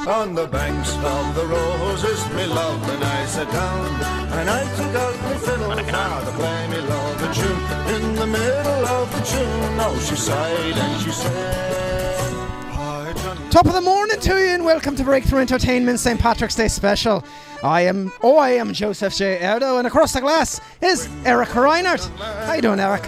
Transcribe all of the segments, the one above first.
on the banks of the roses, me love, and I sat down, and I took out my fiddle for to play me love a tune. In the middle of the tune, oh, she sighed and she said, "Hi, Johnny." Top of the morning to you and welcome to Breakthrough Entertainment St. Patrick's Day special. I am Joseph J. Erdo, and across the glass is Eric Reinert. How you doing, Eric?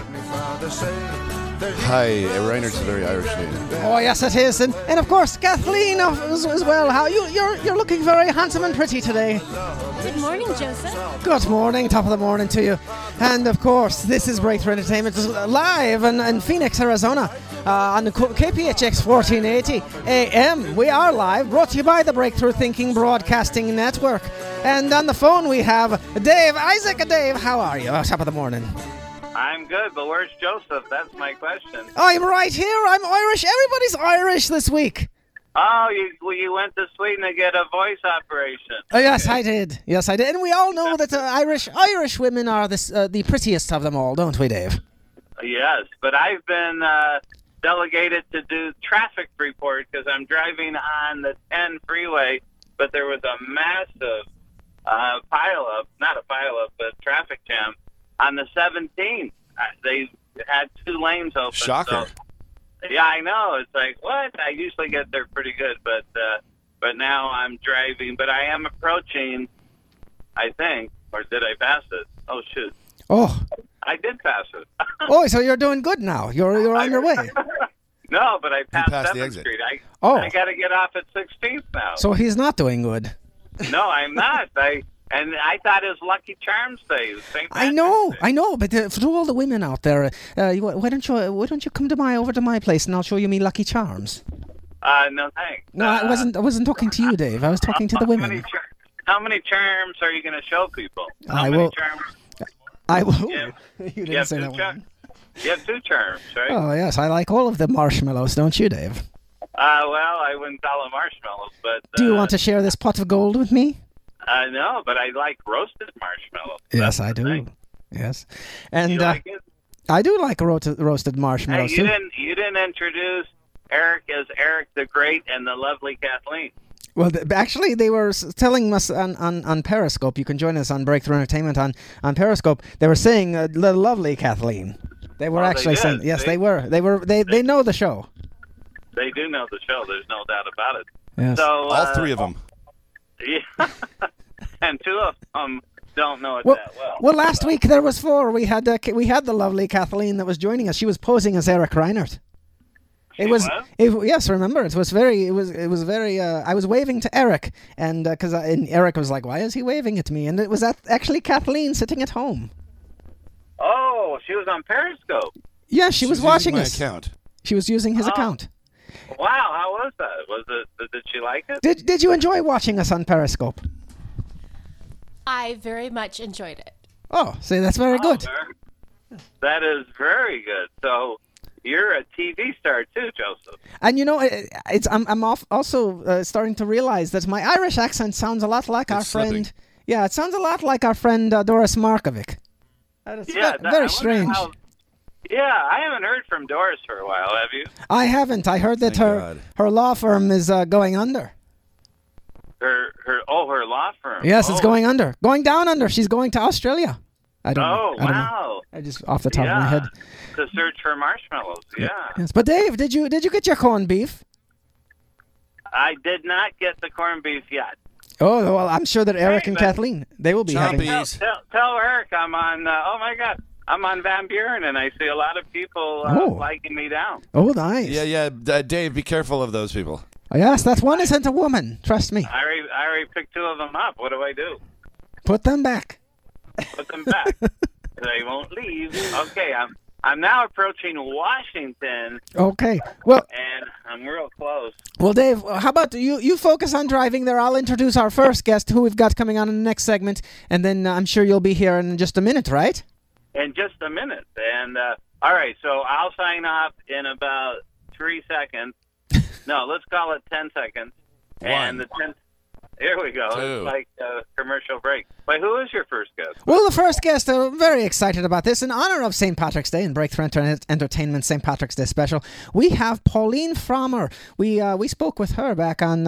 Hi, Reinert's a very Irish name. Oh yes, it is, and of course Kathleen as well. How you're looking very handsome and pretty today. Good morning, Joseph. Good morning, top of the morning to you, and of course this is Breakthrough Entertainment live in Phoenix, Arizona, on the KPHX 1480 AM. We are live, brought to you by the Breakthrough Thinking Broadcasting Network, and on the phone we have Dave. Dave, how are you? Top of the morning. I'm good, but where's Joseph? That's my question. I'm right here. I'm Irish. Everybody's Irish this week. Oh, you went to Sweden to get a voice operation. Oh, yes, I did. Yes, I did. And we all know that Irish women are the prettiest of them all, don't we, Dave? Yes, but I've been delegated to do traffic report because I'm driving on the 10 freeway, but there was a massive but traffic jam. On the 17th, they had 2 lanes open. Shocker. So, yeah, I know. It's like, what? I usually get there pretty good, but now I'm driving. But I am approaching, I think, or did I pass it? Oh, shoot. Oh. I did pass it. Oh, so you're doing good now. You're on your way. No, but I passed the 7th exit. Street. I got to get off at 16th now. So he's not doing good. No, I'm not. And I thought it was Lucky Charms Day. I know, but for all the women out there, why don't you come over to my place and I'll show you me Lucky Charms? No thanks. No, I wasn't talking to you, Dave. I was talking to the women. How many charms are you going to show people? I will. You didn't say that one. You have 2 charms, right? Oh yes, I like all of the marshmallows, don't you, Dave? Well, I wouldn't call them marshmallows, but. Do you want to share this pot of gold with me? No, but I like roasted marshmallows. Yes, I do. Yes, and you like it? I do like roasted marshmallows too. You didn't introduce Eric as Eric the Great and the lovely Kathleen. Well, actually, they were telling us on Periscope. You can join us on Breakthrough Entertainment on Periscope. They were saying the lovely Kathleen. They were actually saying yes. They know the show. They do know the show. There's no doubt about it. Yes. So all 3 of them. Yeah, and 2 of them don't know it that well. Well, last week there was 4. We had the lovely Kathleen that was joining us. She was posing as Eric Reinert. Yes, remember it was very. I was waving to Eric, and Eric was like, "Why is he waving at me?" And it was actually Kathleen sitting at home. Oh, she was on Periscope. Yeah, she was watching us. Account. She was using his account. Wow, how was that? Did she like it? Did you enjoy watching us on Periscope? I very much enjoyed it. Oh, see, that's very good. That is very good. So you're a TV star too, Joseph. And you know, I'm also starting to realize that my Irish accent sounds a lot like our friend. Yeah, it sounds a lot like our friend Doris Markovic. It's very strange. I haven't heard from Doris for a while. Have you? I haven't. I heard that her law firm is going under. Her law firm. Yes, it's going under. Going down under. She's going to Australia. I don't know. Wow. I just off the top of my head. To search for marshmallows. Yeah. Yes, but Dave, did you get your corned beef? I did not get the corned beef yet. Oh well, I'm sure that Eric and Kathleen they will be having. Tell Eric I'm on. Oh my God. I'm on Van Buren, and I see a lot of people liking me down. Oh, nice. Yeah. Dave, be careful of those people. Oh, yes, that one isn't a woman. Trust me. I already picked 2 of them up. What do I do? Put them back. Put them back. They won't leave. Okay, I'm now approaching Washington. Okay. Well, and I'm real close. Well, Dave, how about you focus on driving there? I'll introduce our first guest, who we've got coming on in the next segment, and then I'm sure you'll be here in just a minute, right? In just a minute. And, all right, so I'll sign off in about 3 seconds. No, let's call it 10 seconds. And the Here we go. 2. It's like a commercial break. Wait, who is your first guest? Well, the first guest, very excited about this. In honor of St. Patrick's Day and Breakthrough Entertainment St. Patrick's Day special, we have Pauline Frommer. We spoke with her back on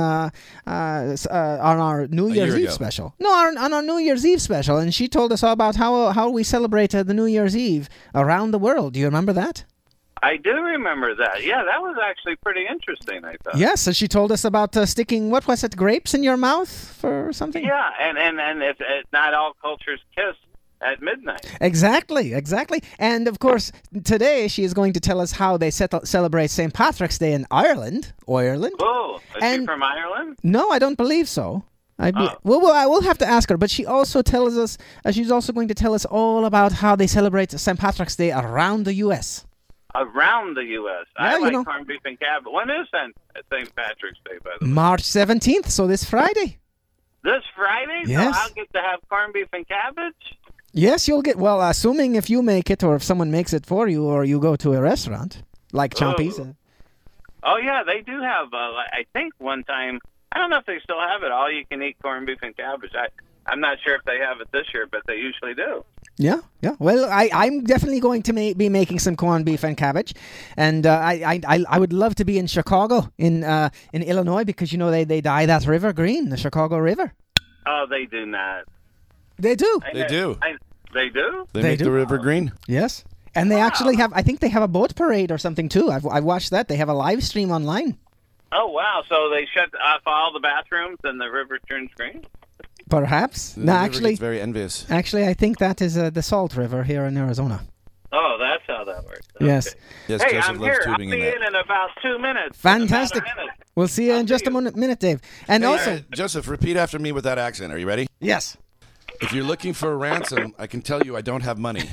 our New Year's Eve ago. special. No, on our New Year's Eve special, and she told us all about how we celebrate the New Year's Eve around the world. Do you remember that? I do remember that. Yeah, that was actually pretty interesting, I thought. Yes, and she told us about sticking, what was it, grapes in your mouth for something? Yeah, and if not all cultures kiss at midnight. Exactly. And of course, today she is going to tell us how they celebrate St. Patrick's Day in Ireland. Oh, is she And- from Ireland? No, I don't believe so. I will have to ask her, but she also tells us. She's also going to tell us all about how they celebrate St. Patrick's Day around the U.S. Around the U.S. Yeah, I you like know. corned beef and cabbage. When is St. Patrick's Day, by the way? March 17th, so this Friday. This Friday? Yes. So I'll get to have corned beef and cabbage? Yes, you'll get. Well, assuming if you make it, or if someone makes it for you, or you go to a restaurant like Chompy's. Oh, yeah, they do have, I think one time, I don't know if they still have it, all-you-can-eat corned beef and cabbage. I'm not sure if they have it this year, but they usually do. Yeah. Well, I'm definitely going to be making some corned beef and cabbage, and I would love to be in Chicago, in Illinois, because they dye that river green, the Chicago River. Oh, they do not. They do. They do. They do? They They make do? the river green. Yes. And they actually have. I think they have a boat parade or something too. I've watched that. They have a live stream online. Oh, wow. So they shut off all the bathrooms and the river turns green? Perhaps. The No, river actually, gets very envious. I think that is the Salt River here in Arizona. Oh, that's how that works. Yes. Okay. Yes, Hey, Joseph I'm loves here. I'll tubing be in that. in about 2 minutes. Fantastic. About a minute. We'll see you in just a minute, Dave. And Hey, also, Joseph, repeat after me with that accent. Are you ready? yes, If you're looking for a ransom, I can tell you I don't have money.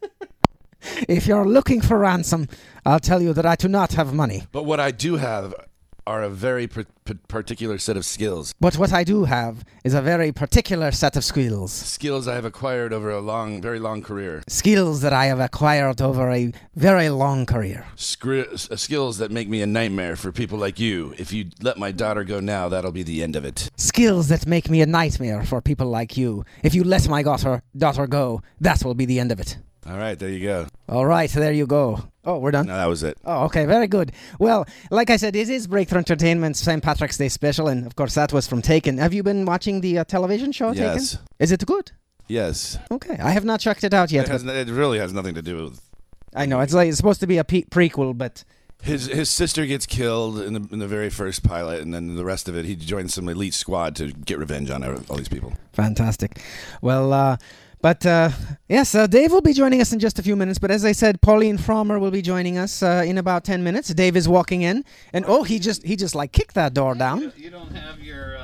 if you're looking for ransom, I'll tell you that I do not have money. But what I do have are a very particular set of skills. But what I do have is a very particular set of skills. Skills I have acquired over a very long career. Skills that I have acquired over a very long career. Skills that make me a nightmare for people like you. If you let my daughter go now, that'll be the end of it. Skills that make me a nightmare for people like you. If you let my daughter go, that will be the end of it. All right, there you go. All right, there you go. Oh, we're done? No, that was it. Oh, okay, very good. Well, like I said, it is Breakthrough Entertainment's St. Patrick's Day special, and of course that was from Taken. Have you been watching the television show Yes. Taken? Is it good? Yes. Okay, I have not checked it out yet. It really has nothing to do with... I know, it's supposed to be a prequel, but... His sister gets killed in the very first pilot, and then the rest of it, he joins some elite squad to get revenge on all these people. Fantastic. Well, yes, Dave will be joining us in just a few minutes, but as I said, Pauline Frommer will be joining us in about 10 minutes. Dave is walking in, and he just like kicked that door down. You don't have your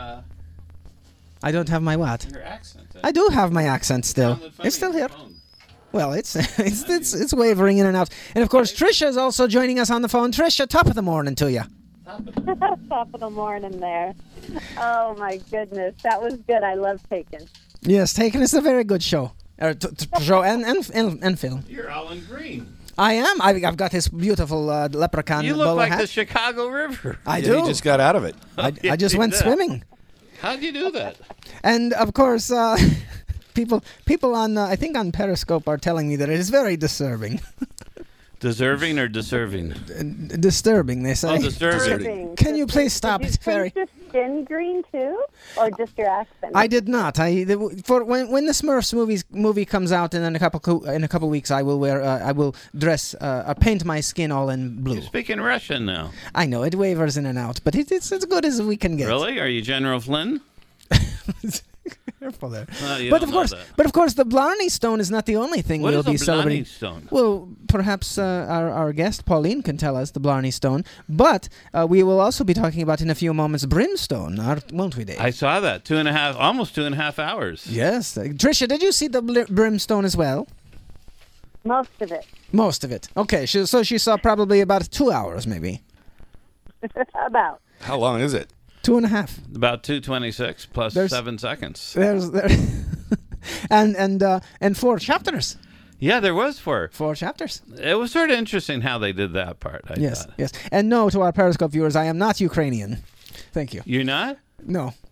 I don't have my what? your accent. I do have my accent still. Sounded funny It's still on the here. phone. Well, it's wavering in and out. And of course, Trisha is also joining us on the phone. Trisha, top of the morning to you. Top of the morning there. Oh my goodness, that was good. I love Taken. Yes, Taken is a very good show. Show and film. You're Alan Green. I am. I've got this beautiful leprechaun You look bowler like hat. the Chicago River. I Yeah, do. He just got out of it. I just went swimming. How'd you do that? And of course, people on I think on Periscope are telling me that it is very disturbing. Deserving or deserving? Disturbing, they say. Oh, disturbing. Irving, Can you please stop? Did It's you very. change your skin green too, or just your accent? I did not. For when the Smurfs movie comes out in a couple weeks, I will dress paint my skin all in blue. You're speaking Russian now. I know it wavers in and out, but it's as good as we can get. Really? Are you General Flynn? Careful there. You But don't of know course, that. the Blarney Stone is not the only thing What we'll is a be Blarney celebrating. Stone? Well, perhaps our guest Pauline can tell us the Blarney Stone, but we will also be talking about in a few moments Brimstone, won't we, Dave? I saw that. Almost 2.5 hours. Yes, Tricia, did you see the Brimstone as well? Most of it. Most of it. Okay, so she saw probably about 2 hours, maybe About. How long is it? 2.5. About 2:26 plus There's- 7 seconds. There's there, and 4 chapters. Yeah, there was 4. 4 chapters. It was sort of interesting how they did that part. I Yes, thought. yes. And no, to our Periscope viewers, I am not Ukrainian. Thank you. You're not? No.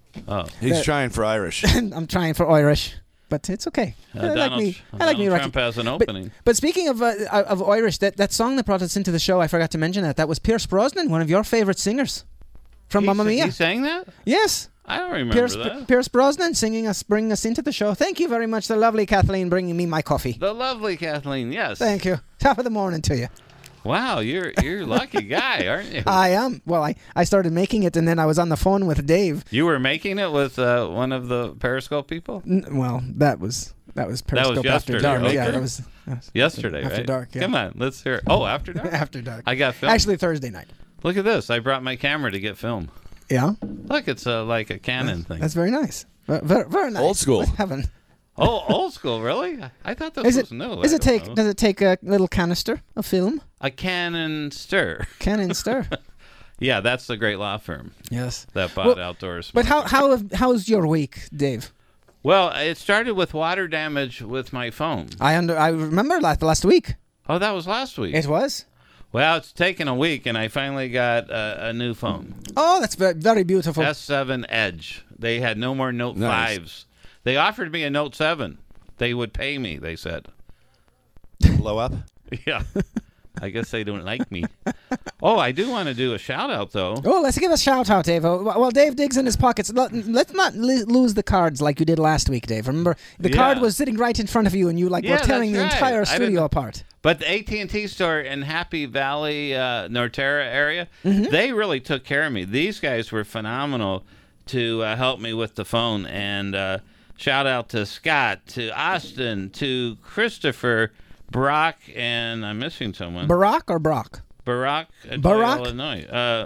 Oh, He's trying for Irish. I'm trying for Irish, but it's okay. I like Donald, me. I like me. Donald Rocky. Trump has an But, opening. but speaking of Irish, that song that brought us into the show, I forgot to mention that. That was Pierce Brosnan, one of your favorite singers from Mamma Mia. He sang that? Yes. I don't remember Pierce, that. Pierce Brosnan bringing us into the show. Thank you very much, the lovely Kathleen, bringing me my coffee. The lovely Kathleen, yes. Thank you. Top of the morning to you. Wow, you're a lucky guy, aren't you? I am. Well, I started making it, and then I was on the phone with Dave. You were making it with one of the Periscope people? Well, that was Periscope After yesterday, Dark. okay. Yeah, that was Yesterday, After right? Dark, yeah. Come on, let's hear it. Oh, After Dark? After Dark. I got film. Actually, Thursday night. Look at this. I brought my camera to get film. Yeah, Look, it's like a Canon thing. that's very nice. Very, very nice. Old school. Heaven. Oh, old school, really? I thought this Is was it? new. Does I it don't take? know. Does it take a little canister of film? A Canon Stir. Canon stir. Yeah, that's the great law firm Yes. that bought Well, Outdoors. But how's your week, Dave? Well, it started with water damage with my phone. I remember last week. Oh, that was last week. It was. Well, it's taken a week, and I finally got a new phone. Oh, that's very, very beautiful. S7 Edge. They had no more Note Nice. 5s. They offered me a Note 7. They would pay me, they said. Blow up. Yeah. I guess they don't like me. Oh, I do want to do a shout-out, though. Oh, let's give a shout out, Dave. While Dave digs in his pockets, let's not lose the cards like you did last week, Dave. Remember, the card Yeah. was sitting right in front of you, and you were Yeah, tearing the that's right. entire I didn't studio know. apart. But the AT&T store in Happy Valley, Norterra area, Mm-hmm. they really took care of me. These guys were phenomenal to help me with the phone. And shout out to Scott, to Austin, to Christopher, Brock, and I'm missing someone. Barack or Brock? Barack, Barack? Illinois.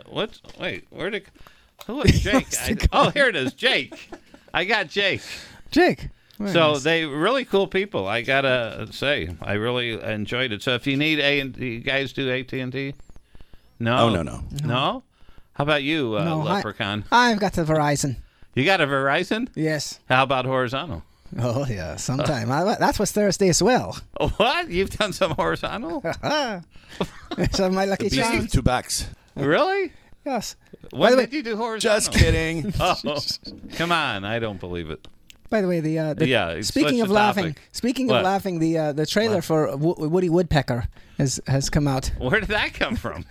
Who is Jake? Here it is, Jake. I got Jake. Jake. Very So nice. they really cool people. I gotta say, I really enjoyed it. So if you need you guys do AT&T? No. Oh, no. No. How about you, No, Leprechaun? I've got the Verizon. You got a Verizon? Yes. How about horizontal? Oh yeah, sometime. That was Thursday as well. What? You've done some horizontal? So my lucky Beast charm. with two backs. Really? Yes. When the way- did you do horizontal? Just kidding. Oh, come on! I don't believe it. By the way, the Yeah, speaking switch of the laughing, topic. speaking What? of laughing, the trailer for Woody Woodpecker has come out. Where did that come from?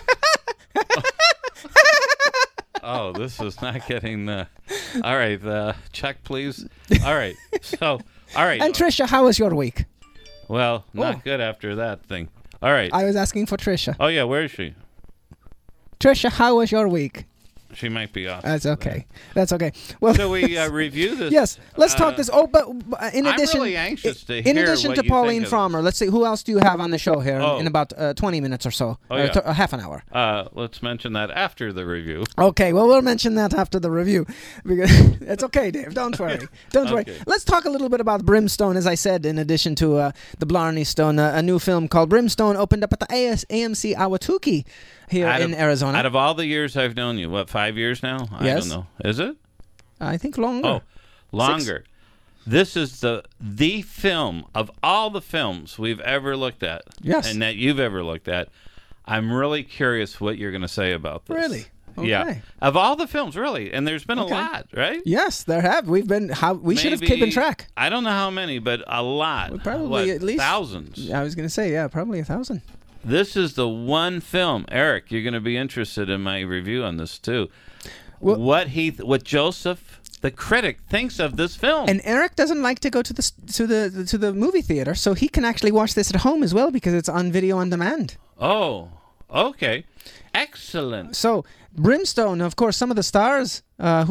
Oh, this is not getting. All right, check, please. All right, so all right. And Trisha, how was your week? Well, not Oh. good after that thing. All right. I was asking for Trisha. Oh yeah, where is she? Trisha, how was your week? She might be off. That's okay. That's okay. Well, So we review this. yes, let's talk this. Oh, but in I'm addition, really anxious to in hear addition what to you Pauline think of Frommer, let's see who else do you have on the show here Oh. in about 20 minutes or so, Oh, or yeah. half an hour. Let's mention that after the review. Okay, well, we'll mention that after the review. Because it's okay, Dave. Don't worry. Don't worry. Okay. Let's talk a little bit about Brimstone. As I said, in addition to the Blarney Stone, a new film called Brimstone opened up at the AMC Ahwatukee here in Arizona. Out of all the years I've known you, what, 5 years now? I Yes. don't know. Is it? I think longer. Oh, longer. This is the film of all the films we've ever looked at. Yes. And that you've ever looked at. I'm really curious what you're going to say about this. Really? Yeah. Okay. Of all the films, really. And there's been Okay. a lot, right? Yes, there have. We should have Maybe- kept track. I don't know how many, but a lot. Well, probably What, at least thousands. I was going to say, yeah, probably 1,000. This is the one film, Eric. You're going to be interested in my review on this too. Well- what Joseph, the critic, thinks of this film. And Eric doesn't like to go to the movie theater, so he can actually watch this at home as well because it's on video on demand. Oh, okay, excellent. So Brimstone, of course, some of the stars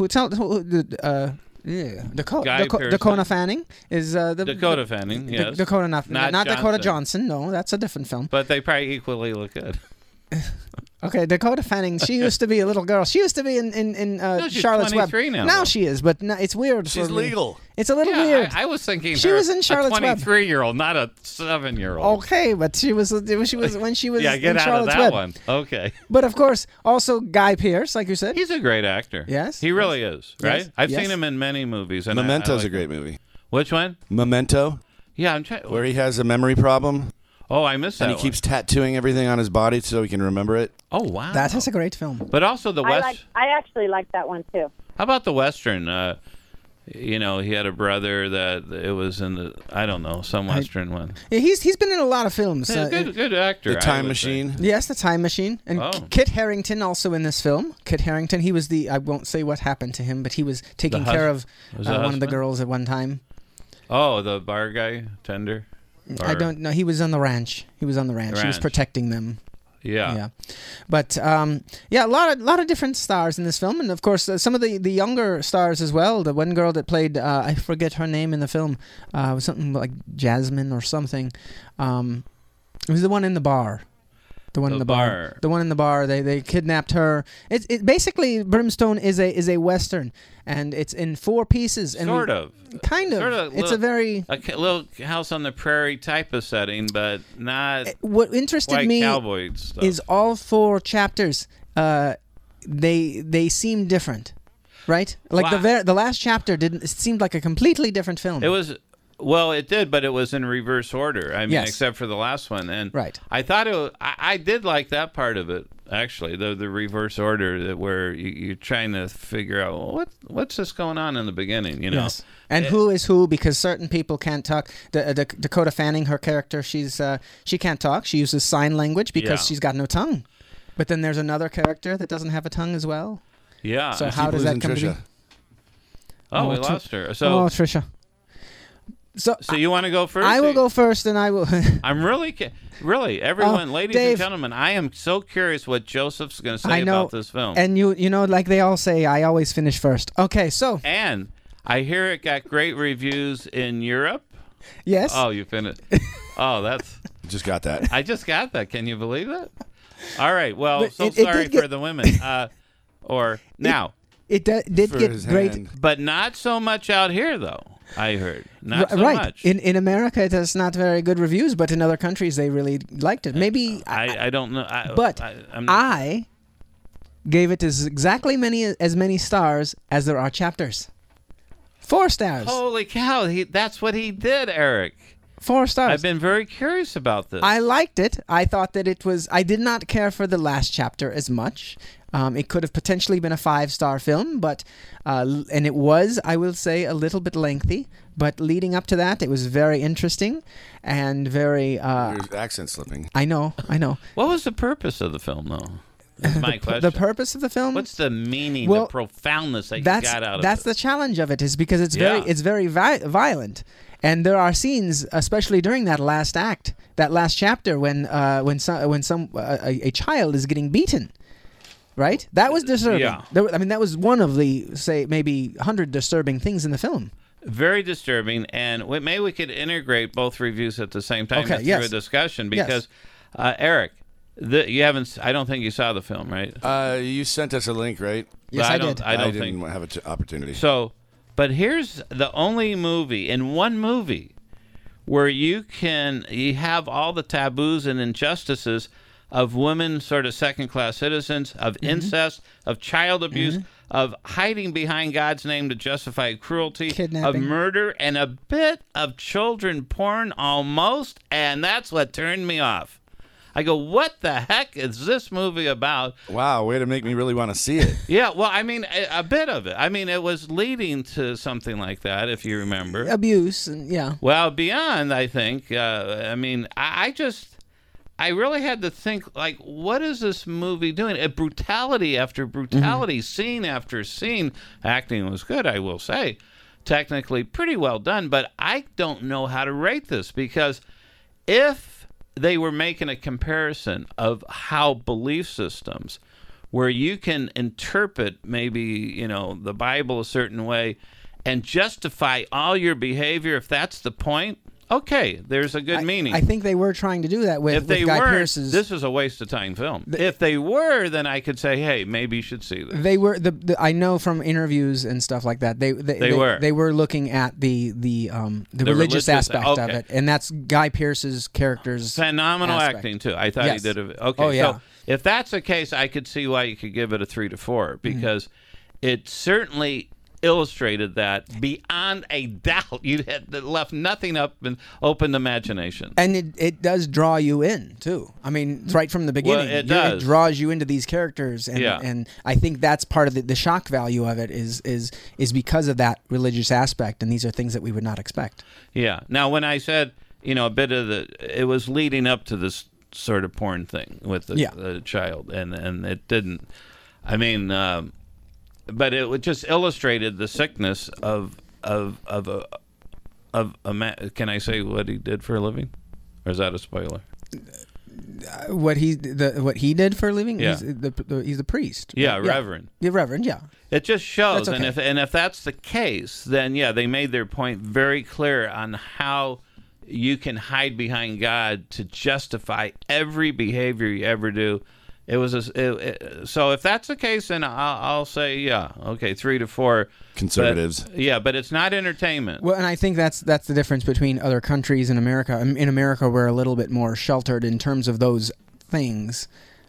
Dakota Fanning is the Dakota Fanning, yes. Dakota not Dakota Johnson. Johnson. No, that's a different film. But they probably equally look good. Okay, Dakota Fanning. She used to be a little girl. She used to be in she's Charlotte's Web. 23 now, Now though. she is, but it's weird. She's for me. legal. It's a little Yeah, weird. I was thinking She her was in Charlotte's a Web. 23-year-old, not a 7-year-old. Okay, but she was when she was Yeah, get in out Charlotte's of that Web. one. Okay. But of course, also Guy Pearce, like you said. He's a great actor. Yes, He really is, right? Yes, I've yes. seen him in many movies. And Memento's I a great movie. Which one? Memento, Yeah, I'm trying. where he has a memory problem Oh, I missed that and he one. keeps tattooing everything on his body so he can remember it. Oh, wow. That is a great film. But also the West. I actually like that one too. How about the Western? He had a brother that it was in the, I don't know, some Western one. Yeah, he's been in a lot of films. Good actor. The Time Machine. Yes, The Time Machine. And Kit Harington also in this film. Kit Harington, he was I won't say what happened to him, but he was taking care of one of the girls at one time. Oh, the bar guy, tender? I don't know. He was on the ranch. He was protecting them. Yeah. But a lot of different stars in this film, and of course some of the younger stars as well. The one girl that played I forget her name in the film, was something like Jasmine or something. It was the one in the bar. The one in the bar. The one in the bar. They kidnapped her. It basically Brimstone is a western, and it's in 4 pieces. And sort of. It's a little house on the prairie type of setting, but not. What interested me cowboy stuff. is all 4 chapters. They seem different, right? Like the last chapter it seemed like a completely different film. It was. Well, it did, but it was in reverse order. I mean, yes. Except for the last one, and right. I thought I did like that part of it actually, the reverse order where you're trying to figure out what's this going on in the beginning, Yes. And who is who, because certain people can't talk. Dakota Fanning, her character, she can't talk. She uses sign language because she's got no tongue. But then there's another character that doesn't have a tongue as well. Yeah. So how does that come to be? Oh, we lost her. So Trisha. So you want to go first? I will go first, and I will. I'm really, everyone, ladies and gentlemen, I am so curious what Joseph's going to say about this film. And you know, like they all say, I always finish first. Okay, so. And I hear it got great reviews in Europe. Yes. Oh, you finished. Oh, that's. Just got that. I just got that. Can you believe it? All right. Well, sorry for the women. It did get great, but not so much out here, though. I heard not so right. much. In America, it has not very good reviews, but in other countries, they really liked it. Maybe I don't know. I gave it exactly as many stars as there are chapters. 4 stars. Holy cow! That's what he did, Eric. 4 stars. I've been very curious about this. I liked it. I thought that it was. I did not care for the last chapter as much. It could have potentially been a 5-star film, but and it was, I will say, a little bit lengthy. But leading up to that, it was very interesting and very. Your accent slipping. I know. What was the purpose of the film, though? That's my question. The purpose of the film? What's the meaning, the profoundness that you got out of it? That's the challenge of it, is because it's very violent. And there are scenes, especially during that last act, that last chapter, when a child is getting beaten. Right? That was disturbing. Yeah. That was one of the, say, maybe 100 disturbing things in the film. Very disturbing, and maybe we could integrate both reviews at the same time through a discussion, because, Eric, you haven't. I don't think you saw the film, right? You sent us a link, right? Yes, I did. I didn't have an opportunity. So, but here's the only movie, in one movie, where you have all the taboos and injustices of women, sort of second-class citizens, of incest, of child abuse, of hiding behind God's name to justify cruelty, kidnapping, of murder, and a bit of children porn almost, and that's what turned me off. I go, what the heck is this movie about? Wow, way to make me really want to see it. Yeah, well, I mean, a bit of it. I mean, it was leading to something like that, if you remember. Abuse, yeah. Well, beyond, I think. I really had to think, like, what is this movie doing? Brutality after brutality, scene after scene. Acting was good, I will say. Technically pretty well done, but I don't know how to rate this, because if they were making a comparison of how belief systems, where you can interpret maybe, the Bible a certain way and justify all your behavior, if that's the point, okay, there's a good meaning. I think they were trying to do that with Guy Pearce's. This is a waste of time film. If they were, then I could say, hey, maybe you should see this. They were. I know from interviews and stuff like that. They were looking at the religious aspect of it, and that's Guy Pearce's character's phenomenal acting too. I thought he did okay. So if that's the case, I could see why you could give it a 3 to 4, because it certainly illustrated that beyond a doubt. You had left nothing up and open imagination. And it does draw you in too. I mean, right from the beginning, Well, it does. It draws you into these characters, and Yeah. and I think that's part of the shock value of it is because of that religious aspect, and these are things that we would not expect. Yeah. Now, when I said, a bit of it was leading up to this sort of porn thing with the child, and it didn't. I mean, but it just illustrated the sickness of a man. Can I say what he did for a living, or is that a spoiler? What he did for a living? Yeah. He's a priest. Yeah, reverend. Yeah, reverend. Yeah. It just shows, That's okay. and if that's the case, then they made their point very clear on how you can hide behind God to justify every behavior you ever do. It was so if that's the case, then I'll say 3 to 4 Conservatives. But it's not entertainment. Well, and I think that's the difference between other countries and America. In America, we're a little bit more sheltered in terms of those things.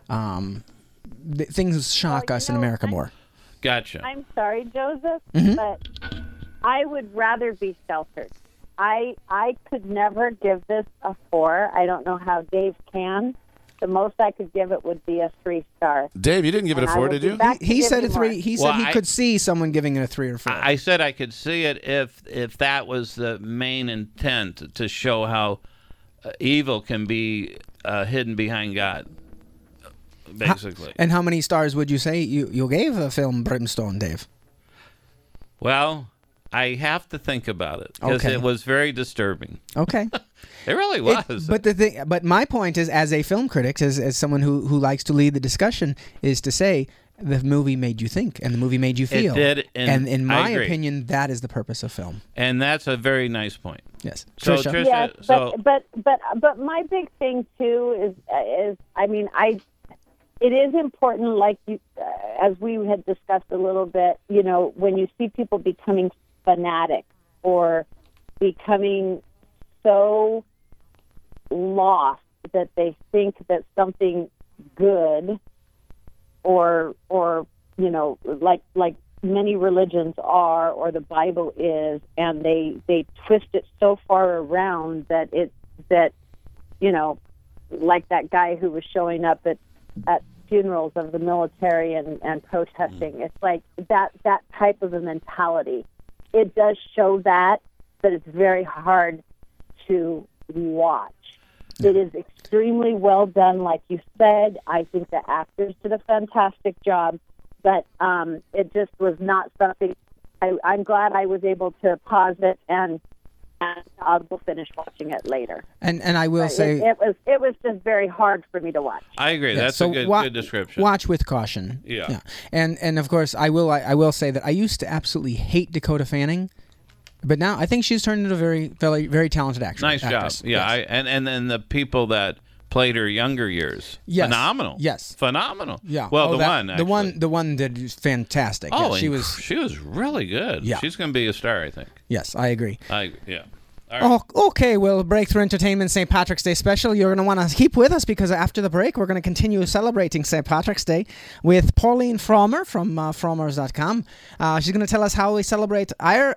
Things shock us in America more. Gotcha. I'm sorry, Joseph, but I would rather be sheltered. I could never give this a 4. I don't know how Dave can. The most I could give it would be a 3-star. Dave, you didn't give it a 4, did you? He said a 3. He said he I could see someone giving it a 3 or 4. I said I could see it if that was the main intent, to show how evil can be hidden behind God, basically. And how many stars would you say you gave the film Brimstone, Dave? Well, I have to think about it because it was very disturbing. Okay. It really was. But my point is, as a film critic, as someone who likes to lead the discussion, is to say the movie made you think and the movie made you feel. It did, and in I my agree. opinion, that is the purpose of film. And that's a very nice point. Yes. So, Tricia? Yes, so but my big thing too is I mean it is important, like you as we had discussed a little bit, when you see people becoming fanatic or becoming so lost that they think that something good or like many religions are, or the Bible is, and they twist it so far around that like that guy who was showing up at funerals of the military and protesting. It's like that type of a mentality. It does show that, but it's very hard to watch. It is extremely well done, like you said. I think the actors did a fantastic job, but it just was not something. I'm glad I was able to pause it, and I will finish watching it later. And I will say it was just very hard for me to watch. I agree. Yeah, That's so a good description. Watch with caution. Yeah. And of course, I will say that I used to absolutely hate Dakota Fanning, but now I think she's turned into a very, very, very talented actress. Nice job. Yeah. Yes. And then the people that played her younger years. Yes. Phenomenal. Yes. Phenomenal. Yeah. Well, Oh, the one did fantastic. Oh, Yeah, she was really good. Yeah. She's going to be a star, I think. Yes, I agree. Yeah. All right. Oh, okay, well, Breakthrough Entertainment St. Patrick's Day special. You're going to want to keep with us because after the break, we're going to continue celebrating St. Patrick's Day with Pauline Frommer from Frommers.com. She's going to tell us how we celebrate St.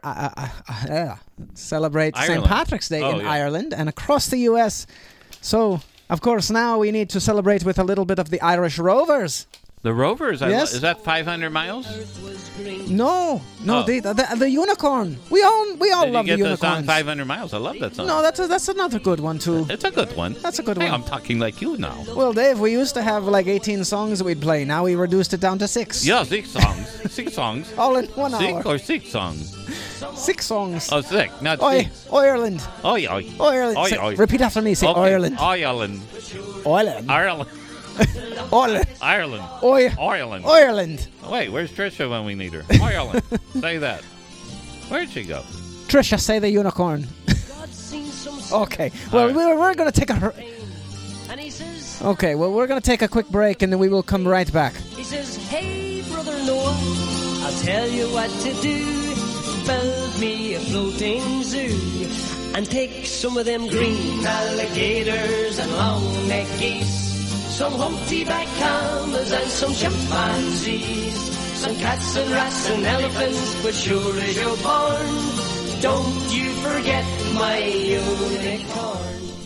Patrick's Day in Ireland and across the U.S. So, of course, now we need to celebrate with a little bit of the Irish Rovers. The Rovers? Yes. Is that 500 miles? No, Oh. the unicorn. We all Did love you the get the song unicorns. 500 Miles? I love that song. No, that's another good one too. It's a good one. That's a good Hey, one. I'm talking like you now. Well, Dave, we used to have like 18 songs that we'd play. Now we reduced it down to 6. Yeah, 6 songs. 6 songs. All in 1 hour. 6 or 6 songs? 6 songs. Oh, 6. Not Oi, 6. Ireland. Oi, oi. Ireland. Oi, Say- oi. Repeat after me. Say Okay. Ireland. Ireland. Ireland. Ireland. Ireland. Ireland. Ireland. Ireland. Ireland. Wait, where's Trisha when we need her? Ireland. Say that. Where'd she go? Trisha, say the unicorn. Okay. Well, we're going to take a... And he says, Okay, well, we're going to take a quick break and then we will come right back. he says, hey, brother Noah, I'll tell you what to do. Build me a floating zoo and take some of them green alligators and long-necked geese, some humpty-back camels and some chimpanzees. dogs and cats and rats and elephants, but sure as you're born, don't you forget my unicorn.